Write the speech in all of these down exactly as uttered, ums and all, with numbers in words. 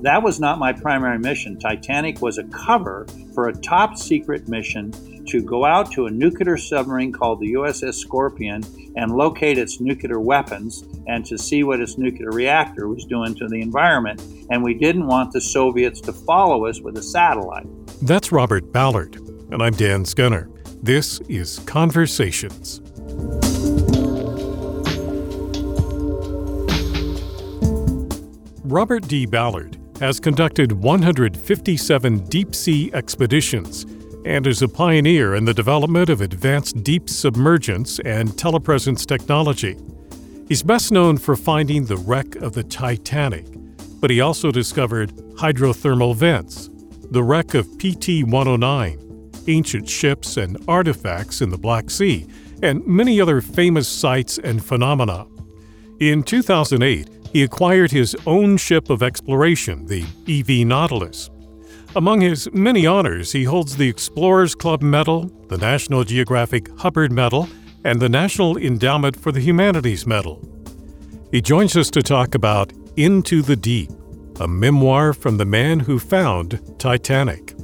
That was not my primary mission. Titanic was a cover for a top secret mission to go out to a nuclear submarine called the U S S Scorpion and locate its nuclear weapons and to see what its nuclear reactor was doing to the environment. And we didn't want the Soviets to follow us with a satellite. That's Robert Ballard, and I'm Dan Scunner. This is Conversations. Robert D. Ballard has conducted one hundred fifty-seven deep-sea expeditions and is a pioneer in the development of advanced deep submergence and telepresence technology. He's best known for finding the wreck of the Titanic, but he also discovered hydrothermal vents, the wreck of P T one oh nine, ancient ships and artifacts in the Black Sea, and many other famous sites and phenomena. In two thousand eight, he acquired his own ship of exploration, the E V Nautilus. Among his many honors, he holds the Explorers Club Medal, the National Geographic Hubbard Medal, and the National Endowment for the Humanities Medal. He joins us to talk about Into the Deep, a memoir from the man who found Titanic.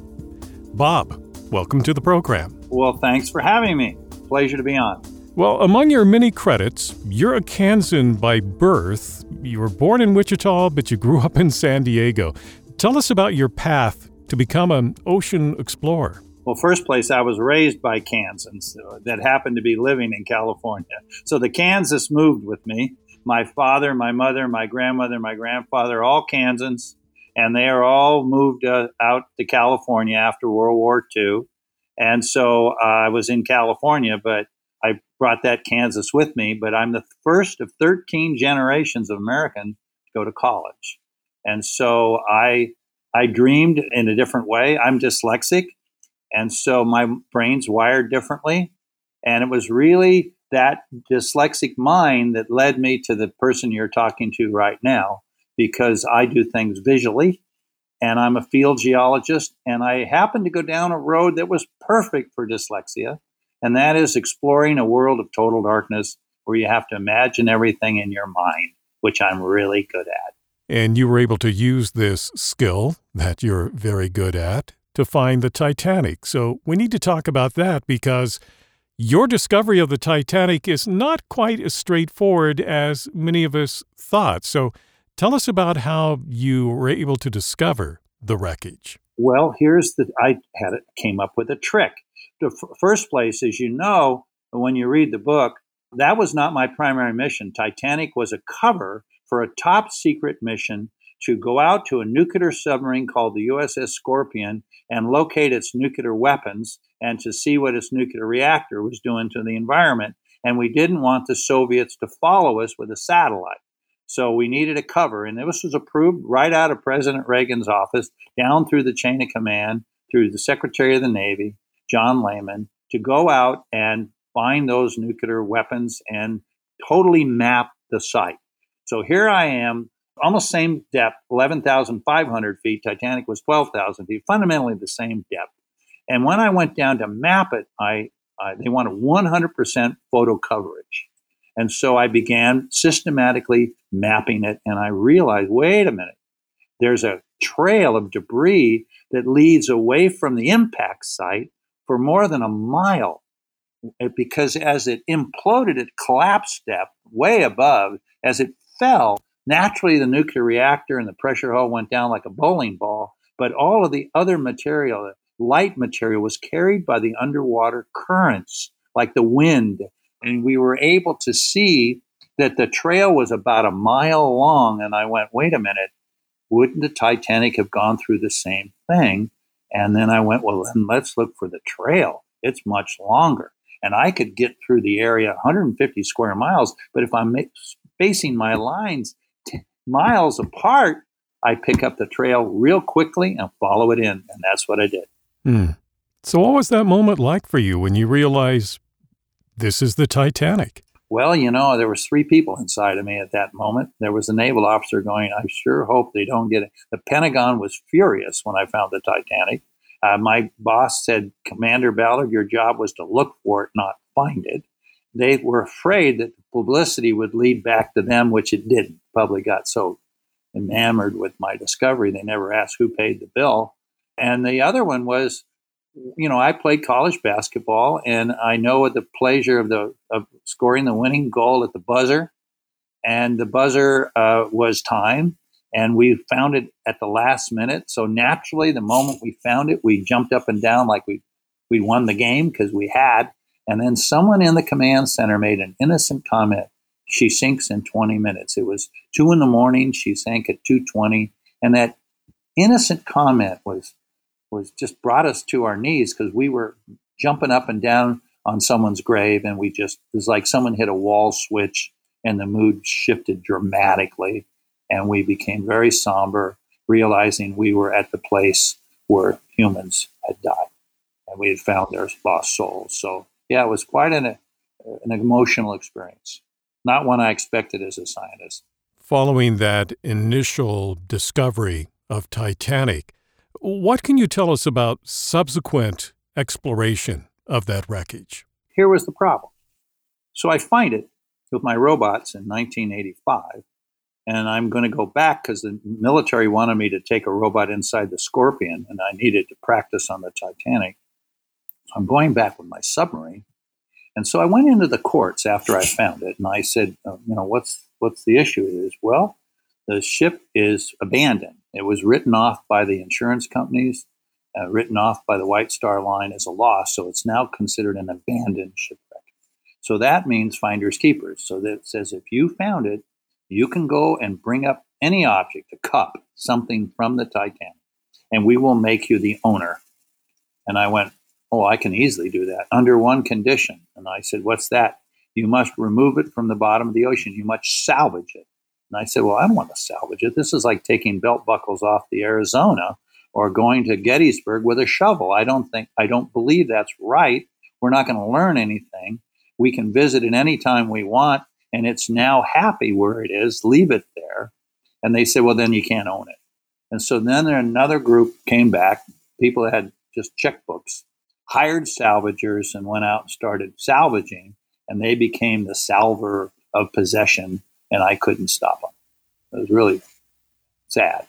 Bob, welcome to the program. Well, thanks for having me. Pleasure to be on. Well, among your many credits, you're a Kansan by birth. You were born in Wichita, but you grew up in San Diego. Tell us about your path to become an ocean explorer. Well, first place, I was raised by Kansans that happened to be living in California. So the Kansas moved with me. My father, my mother, my grandmother, my grandfather, all Kansans, and they are all moved uh, out to California after World War Two. And so uh, I was in California, but I brought that Kansas with me, but I'm the first of thirteen generations of Americans to go to college. And so I I dreamed in a different way. I'm dyslexic, and so my brain's wired differently. And it was really that dyslexic mind that led me to the person you're talking to right now, because I do things visually, and I'm a field geologist, and I happened to go down a road that was perfect for dyslexia. And that is exploring a world of total darkness where you have to imagine everything in your mind, which I'm really good at. And you were able to use this skill that you're very good at to find the Titanic. So we need to talk about that, because your discovery of the Titanic is not quite as straightforward as many of us thought. So tell us about how you were able to discover the wreckage. Well, here's the, I had it, came up with a trick. The f- first place, as you know, when you read the book, that was not my primary mission. Titanic was a cover for a top secret mission to go out to a nuclear submarine called the U S S Scorpion and locate its nuclear weapons and to see what its nuclear reactor was doing to the environment. And we didn't want the Soviets to follow us with a satellite. So we needed a cover. And this was approved right out of President Reagan's office, down through the chain of command, through the Secretary of the Navy, John Lehman, to go out and find those nuclear weapons and totally map the site. So here I am, almost same depth, eleven thousand five hundred feet. Titanic was twelve thousand feet, fundamentally the same depth. And when I went down to map it, I, I they wanted one hundred percent photo coverage. And so I began systematically mapping it, and I realized, wait a minute, there's a trail of debris that leads away from the impact site for more than a mile, because as it imploded, it collapsed depth way above. As it fell, naturally the nuclear reactor and the pressure hull went down like a bowling ball, but all of the other material, light material, was carried by the underwater currents, like the wind. And we were able to see that the trail was about a mile long. And I went, wait a minute, wouldn't the Titanic have gone through the same thing? And then I went, well, then let's look for the trail. It's much longer. And I could get through the area one hundred fifty square miles. But if I'm spacing my lines t- miles apart, I pick up the trail real quickly and follow it in. And that's what I did. Hmm. So what was that moment like for you when you realized this is the Titanic? Well, you know, there was three people inside of me at that moment. There was a naval officer going, I sure hope they don't get it. The Pentagon was furious when I found the Titanic. Uh, my boss said, Commander Ballard, your job was to look for it, not find it. They were afraid that the publicity would lead back to them, which it didn't. Public got so enamored with my discovery. They never asked who paid the bill. And the other one was, you know, I played college basketball, and I know the pleasure of the of scoring the winning goal at the buzzer. And the buzzer uh, was time, and we found it at the last minute. So naturally, the moment we found it, we jumped up and down like we we won the game because we had. And then someone in the command center made an innocent comment. She sinks in twenty minutes. It was two in the morning. She sank at two twenty, and that innocent comment was was just brought us to our knees because we were jumping up and down on someone's grave, and we just, it was like someone hit a wall switch and the mood shifted dramatically, and we became very somber, realizing we were at the place where humans had died and we had found their lost souls. So yeah, it was quite an, an emotional experience, not one I expected as a scientist. Following that initial discovery of Titanic, what can you tell us about subsequent exploration of that wreckage? Here was the problem. So I find it with my robots in nineteen eighty-five, and I'm going to go back because the military wanted me to take a robot inside the Scorpion, and I needed to practice on the Titanic. So I'm going back with my submarine. And so I went into the courts after I found it, and I said, oh, you know, what's what's the issue? It is, well, the ship is abandoned. It was written off by the insurance companies, uh, written off by the White Star Line as a loss, so it's now considered an abandoned shipwreck. So that means finders keepers. So that says if you found it, you can go and bring up any object, a cup, something from the Titanic, and we will make you the owner. And I went, oh, I can easily do that under one condition. And I said, what's that? You must remove it from the bottom of the ocean. You must salvage it. And I said, well, I don't want to salvage it. This is like taking belt buckles off the Arizona or going to Gettysburg with a shovel. I don't think, I don't believe that's right. We're not going to learn anything. We can visit it anytime we want, and it's now happy where it is. Leave it there. And they said, well, then you can't own it. And so then another group came back, people that had just checkbooks, hired salvagers and went out and started salvaging, and they became the salver of possession, and I couldn't stop them. It was really sad.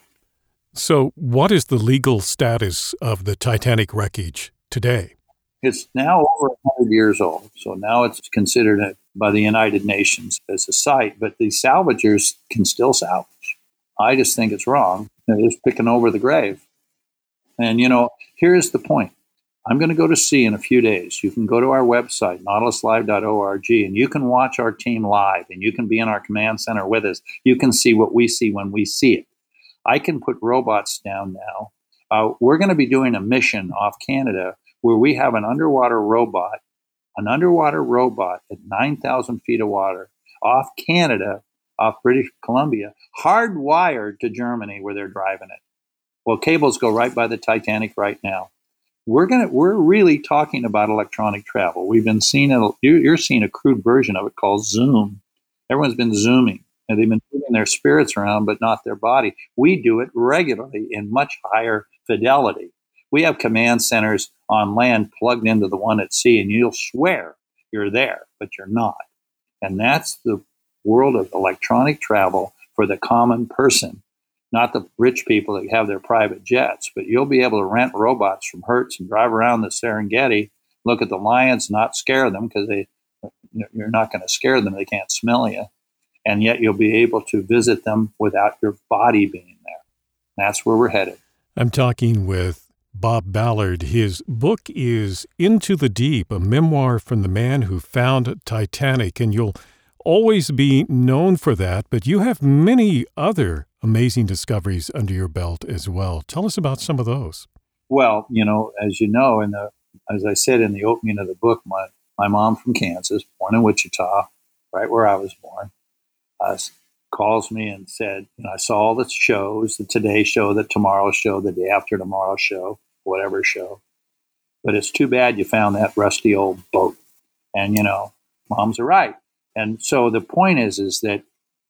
So what is the legal status of the Titanic wreckage today? It's now over one hundred years old, so now it's considered by the United Nations as a site, but the salvagers can still salvage. I just think it's wrong. They're just picking over the grave. And, you know, here's the point. I'm going to go to sea in a few days. You can go to our website, nautilus live dot org, and you can watch our team live, and you can be in our command center with us. You can see what we see when we see it. I can put robots down now. Uh, we're going to be doing a mission off Canada where we have an underwater robot, an underwater robot at nine thousand feet of water off Canada, off British Columbia, hardwired to Germany where they're driving it. Well, cables go right by the Titanic right now. We're gonna. We're really talking about electronic travel. We've been seeing it. You're seeing a crude version of it called Zoom. Everyone's been zooming, and they've been moving their spirits around, but not their body. We do it regularly in much higher fidelity. We have command centers on land plugged into the one at sea, and you'll swear you're there, but you're not. And that's the world of electronic travel for the common person. Not the rich people that have their private jets, but you'll be able to rent robots from Hertz and drive around the Serengeti, look at the lions, not scare them because they, you're not going to scare them. They can't smell you. And yet you'll be able to visit them without your body being there. That's where we're headed. I'm talking with Bob Ballard. His book is Into the Deep, a memoir from the man who found Titanic. And you'll always be known for that, but you have many other amazing discoveries under your belt as well. Tell us about some of those. Well, you know, as you know, in the as I said in the opening of the book, my, my mom from Kansas, born in Wichita, right where I was born, uh, calls me and said, you know, I saw all the shows, the Today Show, the Tomorrow Show, the Day After Tomorrow Show, whatever show. But it's too bad you found that rusty old boat. And, you know, moms are right. And so the point is, is that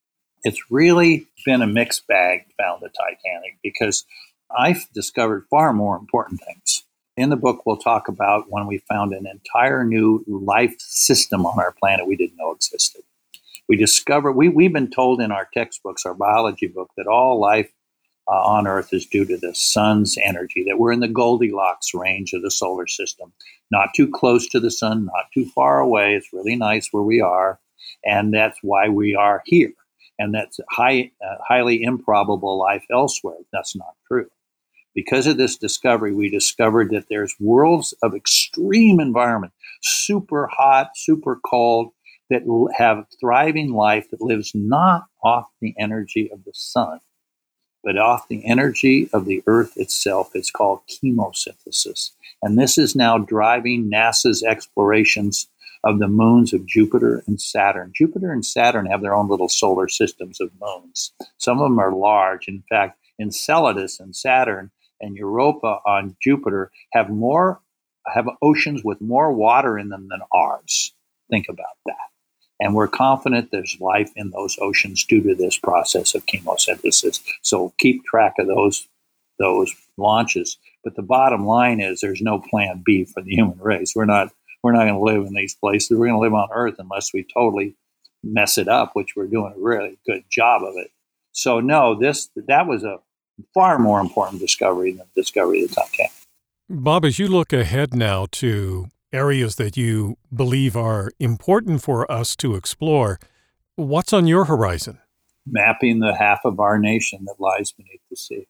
it's really been a mixed bag found the Titanic because I've discovered far more important things. In the book, we'll talk about when we found an entire new life system on our planet we didn't know existed. We discover, we, we've been told in our textbooks, our biology book, that all life uh, on Earth is due to the sun's energy, that we're in the Goldilocks range of the solar system. Not too close to the sun, not too far away. It's really nice where we are. And that's why we are here. And that's high, uh, highly improbable life elsewhere. That's not true. Because of this discovery, we discovered that there's worlds of extreme environment, super hot, super cold, that have thriving life that lives not off the energy of the sun, but off the energy of the Earth itself. It's called chemosynthesis. And this is now driving NASA's explorations of the moons of Jupiter and Saturn. Jupiter and Saturn have their own little solar systems of moons. Some of them are large. In fact, Enceladus and Saturn and Europa on Jupiter have more have oceans with more water in them than ours. Think about that. And we're confident there's life in those oceans due to this process of chemosynthesis. So keep track of those those launches. But the bottom line is there's no plan B for the human race. We're not we're not going to live in these places. We're going to live on Earth unless we totally mess it up, which we're doing a really good job of it. So no, this that was a far more important discovery than the discovery of the Titanic. Bob, as you look ahead now to areas that you believe are important for us to explore, what's on your horizon? Mapping the half of our nation that lies beneath the sea.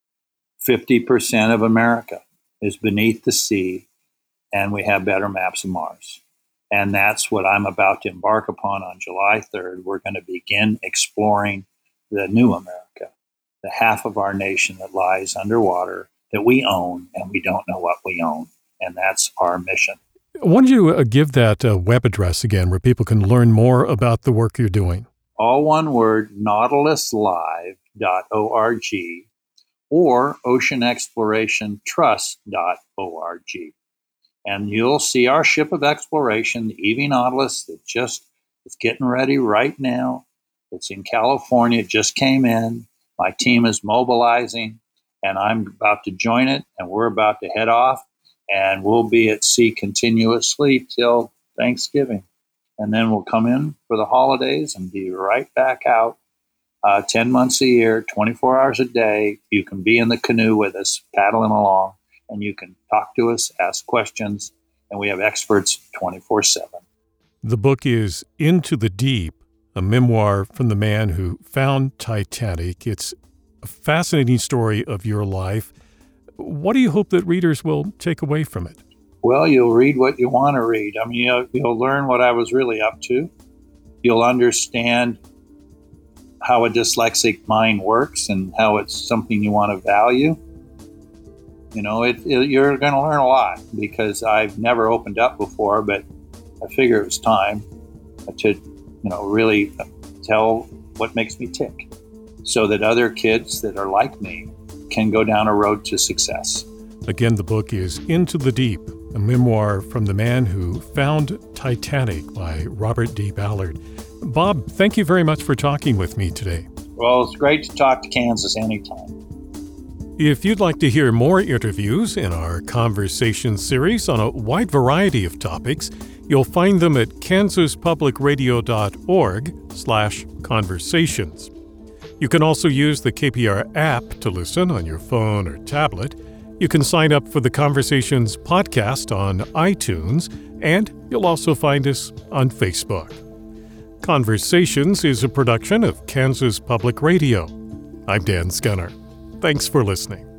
fifty percent of America is beneath the sea, and we have better maps of Mars. And that's what I'm about to embark upon on July third. We're going to begin exploring the new America, the half of our nation that lies underwater, that we own, and we don't know what we own. And that's our mission. Why don't you uh, give that uh, web address again where people can learn more about the work you're doing? All one word, nautilus live dot org or ocean exploration trust dot org. And you'll see our ship of exploration, the E V Nautilus, that just is getting ready right now. It's in California, it just came in. My team is mobilizing, and I'm about to join it, and we're about to head off. And we'll be at sea continuously till Thanksgiving. And then we'll come in for the holidays and be right back out uh, ten months a year, twenty-four hours a day. You can be in the canoe with us, paddling along, and you can talk to us, ask questions, and we have experts twenty-four seven. The book is Into the Deep, a memoir from the man who found Titanic. It's a fascinating story of your life. What do you hope that readers will take away from it? Well, you'll read what you want to read. I mean, you'll, you'll learn what I was really up to. You'll understand how a dyslexic mind works and how it's something you want to value. You know, it, it, you're going to learn a lot because I've never opened up before, but I figure it was time to, you know, really tell what makes me tick so that other kids that are like me can go down a road to success. Again, the book is Into the Deep, a memoir from the man who found Titanic by Robert D. Ballard. Bob, thank you very much for talking with me today. Well, it's great to talk to Kansas anytime. If you'd like to hear more interviews in our Conversation series on a wide variety of topics, you'll find them at kansaspublicradio.org slash conversations. You can also use the K P R app to listen on your phone or tablet. You can sign up for the Conversations podcast on iTunes, and you'll also find us on Facebook. Conversations is a production of Kansas Public Radio. I'm Dan Scunner. Thanks for listening.